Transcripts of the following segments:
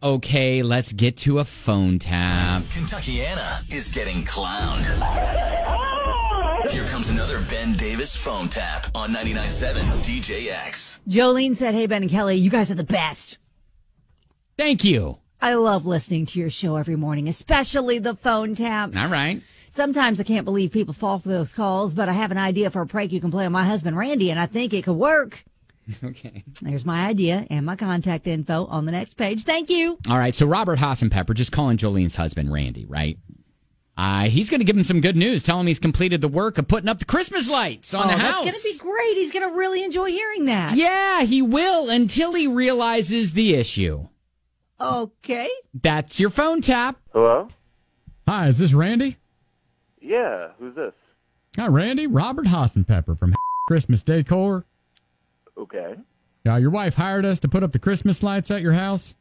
Okay, let's get to a phone tap. Kentuckiana is getting clowned. Here comes another Ben Davis phone tap on 99.7 DJX. Jolene said, hey, Ben and Kelly, you guys are the best. Thank you. I love listening to your show every morning, especially the phone taps. All right. Sometimes I can't believe people fall for those calls, but I have an idea for a prank you can play on my husband, Randy, and I think it could work. Okay. There's my idea and my contact info on the next page. Thank you. All right, so Robert Hassenpepper just calling Jolene's husband, Randy, right? He's going to give him some good news, tell him he's completed the work of putting up the Christmas lights on the house. That's going to be great. He's going to really enjoy hearing that. Yeah, he will until he realizes the issue. Okay. That's your phone tap. Hello? Hi, is this Randy? Yeah, who's this? Hi, Randy. Robert Hassenpepper from Christmas Decor. Okay. Your wife hired us to put up the Christmas lights at your house.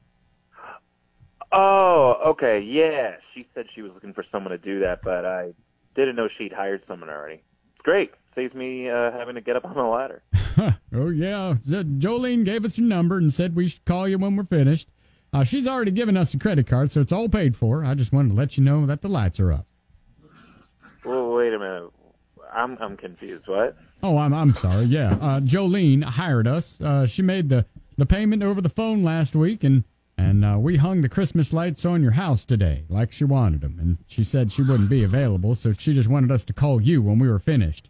Oh, okay, yeah. She said she was looking for someone to do that, but I didn't know she'd hired someone already. It's great. Saves me having to get up on the ladder. Oh, yeah. Jolene gave us your number and said we should call you when we're finished. She's already given us a credit card, so it's all paid for. I just wanted to let you know that the lights are up. Well, wait a minute. I'm confused. What? Oh, I'm sorry. Yeah, Jolene hired us. She made the payment over the phone last week, and we hung the Christmas lights on your house today, like she wanted them. And she said she wouldn't be available, so she just wanted us to call you when we were finished.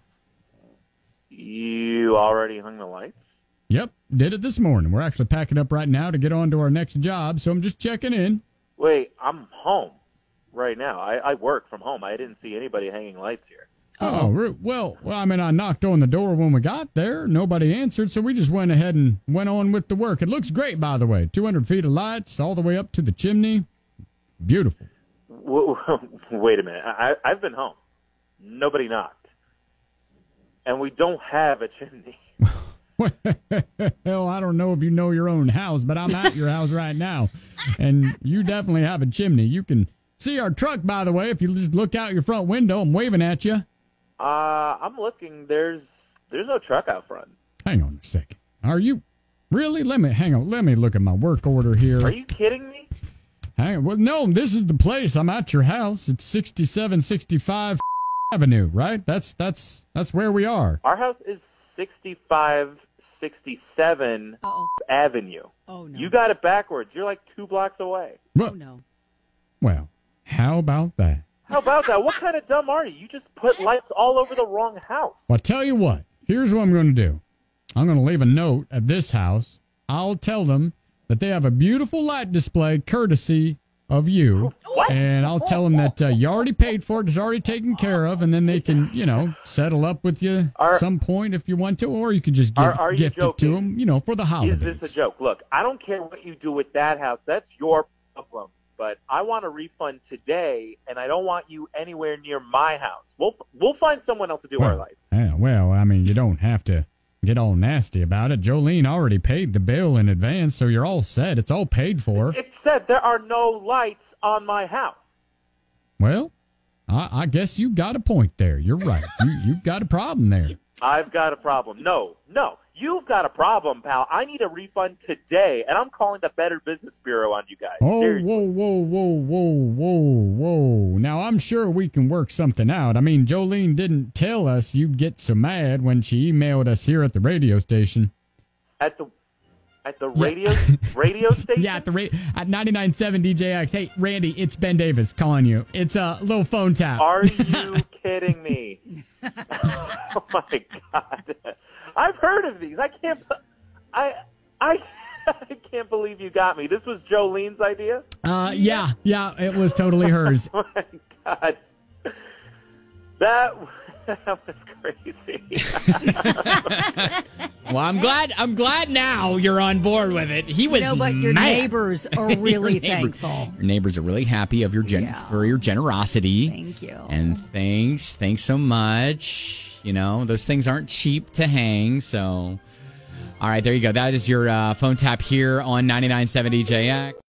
You already hung the lights? Yep, did it this morning. We're actually packing up right now to get on to our next job, so I'm just checking in. Wait, I'm home right now. I work from home. I didn't see anybody hanging lights here. Oh, well, I mean, I knocked on the door when we got there. Nobody answered, so we just went ahead and went on with the work. It looks great, by the way. 200 feet of lights all the way up to the chimney. Beautiful. Wait a minute. I've been home. Nobody knocked. And we don't have a chimney. Well, I don't know if you know your own house, but I'm at your house right now, and you definitely have a chimney. You can see our truck, by the way, if you just look out your front window. I'm waving at you. I'm looking. There's no truck out front. Hang on a second. Are you really? Hang on. Let me look at my work order here. Are you kidding me? Hang on. Well, no, this is the place. I'm at your house. It's 6765 Avenue, right? That's where we are. Our house is 6567 Avenue. Oh, no. You got it backwards. You're like 2 blocks away. Well, Oh, no. Well, how about that? How about that? What kind of dumb are you? You just put lights all over the wrong house. Well, I tell you what. Here's what I'm going to do. I'm going to leave a note at this house. I'll tell them that they have a beautiful light display courtesy of you. What? And I'll tell them that you already paid for it. It's already taken care of. And then they can, settle up with you at some point if you want to. Or you could just gift it to them, for the holidays. Is this a joke? Look, I don't care what you do with that house. That's your problem. But I want a refund today, and I don't want you anywhere near my house. We'll find someone else to do our lights. Yeah, well, I mean, you don't have to get all nasty about it. Jolene already paid the bill in advance, so you're all set. It's all paid for. It said there are no lights on my house. Well, I guess you got a point there. You're right. You've got a problem there. I've got a problem. No. You've got a problem, pal. I need a refund today, and I'm calling the Better Business Bureau on you guys. Oh, Seriously. whoa. Now, I'm sure we can work something out. I mean, Jolene didn't tell us you'd get so mad when she emailed us here at the radio station. At the radio station? Yeah, at 99.7 DJX. Hey, Randy, it's Ben Davis calling you. It's a little phone tap. Are you kidding me? Oh, my God. I've heard of these. I can't believe you got me. This was Jolene's idea? Yeah, it was totally hers. Oh, my God. That was crazy. Well, I'm glad now you're on board with it. He was but your mad. neighbors are really thankful. Your neighbors are really happy of your for your generosity. Thank you. And thanks so much. Those things aren't cheap to hang, so all right, there you go. That is your phone tap here on 99.7 DJX.